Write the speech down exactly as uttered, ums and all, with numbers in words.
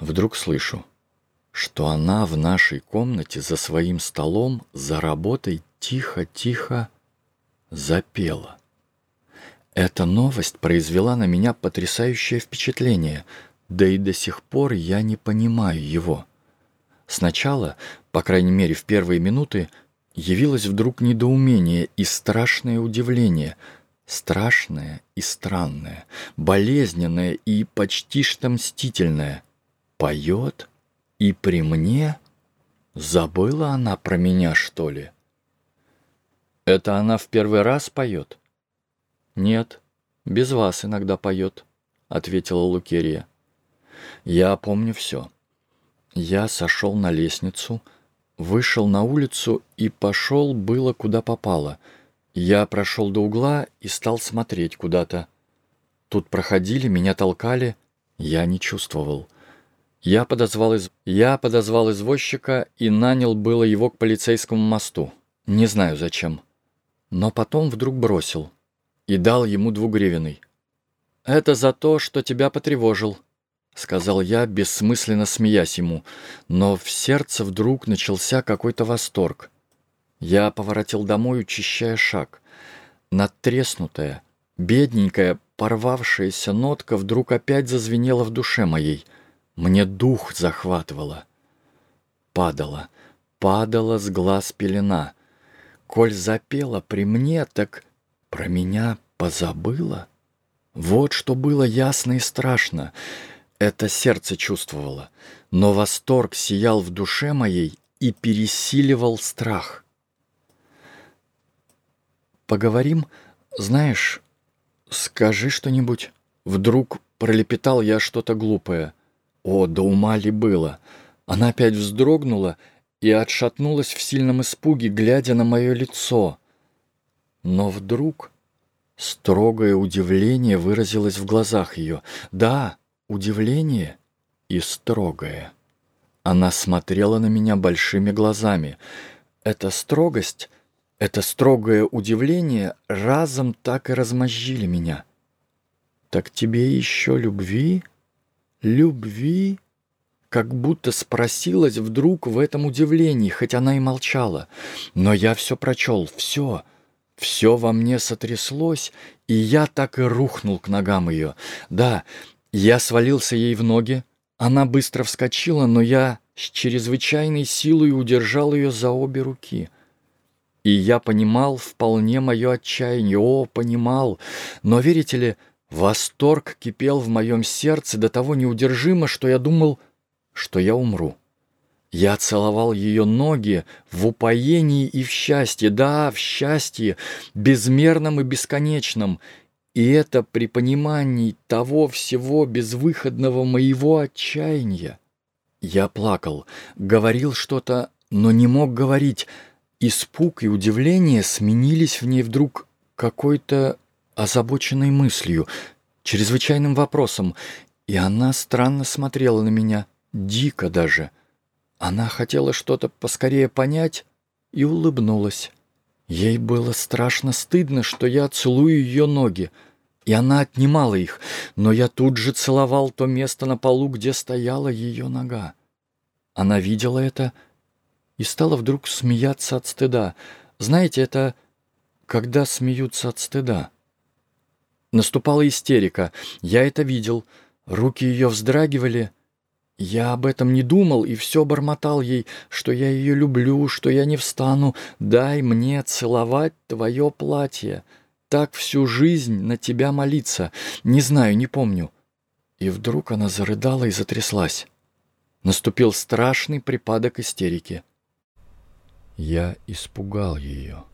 Вдруг слышу, что она в нашей комнате за своим столом, за работой тихо-тихо запела. Эта новость произвела на меня потрясающее впечатление, да и до сих пор я не понимаю его. Сначала, по крайней мере в первые минуты, явилось вдруг недоумение и страшное удивление, страшное и странное, болезненное и почти что мстительное. Поет и при мне? Забыла она про меня, что ли? Это она в первый раз поет? Нет, без вас иногда поет, ответила Лукерья. Я помню все. Я сошел на лестницу, вышел на улицу и пошел было куда попало. Я прошел до угла и стал смотреть куда-то. Тут проходили, меня толкали, я не чувствовал. Я подозвал, из... я подозвал извозчика и нанял было его к полицейскому мосту. Не знаю зачем. Но потом вдруг бросил и дал ему двугривенный. «Это за то, что тебя потревожил», — сказал я, бессмысленно смеясь ему, но в сердце вдруг начался какой-то восторг. Я поворотил домой, учащая шаг. Надтреснутая, бедненькая, порвавшаяся нотка вдруг опять зазвенела в душе моей. Мне дух захватывало. Падала, падала с глаз пелена. Коль запела при мне, так про меня позабыла. Вот что было ясно и страшно. Это сердце чувствовало, но восторг сиял в душе моей и пересиливал страх. «Поговорим? Знаешь, скажи что-нибудь». Вдруг пролепетал я что-то глупое. О, до ума ли было? Она опять вздрогнула и отшатнулась в сильном испуге, глядя на мое лицо. Но вдруг строгое удивление выразилось в глазах ее. Да, удивление и строгое. Она смотрела на меня большими глазами. Эта строгость, это строгое удивление разом так и размозжили меня. «Так тебе еще любви? Любви?» Как будто спросилась вдруг в этом удивлении, хоть она и молчала. Но я все прочел, все, все во мне сотряслось, и я так и рухнул к ногам ее. Да, я свалился ей в ноги, она быстро вскочила, но я с чрезвычайной силой удержал ее за обе руки. И я понимал вполне мое отчаяние, о, понимал, но, верите ли, восторг кипел в моем сердце до того неудержимо, что я думал, что я умру. Я целовал ее ноги в упоении и в счастье, да, в счастье, безмерном и бесконечном, и это при понимании того всего безвыходного моего отчаяния. Я плакал, говорил что-то, но не мог говорить. Испуг и удивление сменились в ней вдруг какой-то озабоченной мыслью, чрезвычайным вопросом, и она странно смотрела на меня, дико даже. Она хотела что-то поскорее понять и улыбнулась. Ей было страшно стыдно, что я целую ее ноги, и она отнимала их, но я тут же целовал то место на полу, где стояла ее нога. Она видела это и стала вдруг смеяться от стыда. Знаете, это когда смеются от стыда. Наступала истерика. Я это видел. Руки ее вздрагивали. Я об этом не думал и все бормотал ей, что я ее люблю, что я не встану. Дай мне целовать твое платье. Так всю жизнь на тебя молиться. Не знаю, не помню. И вдруг она зарыдала и затряслась. Наступил страшный припадок истерики. Я испугал ее.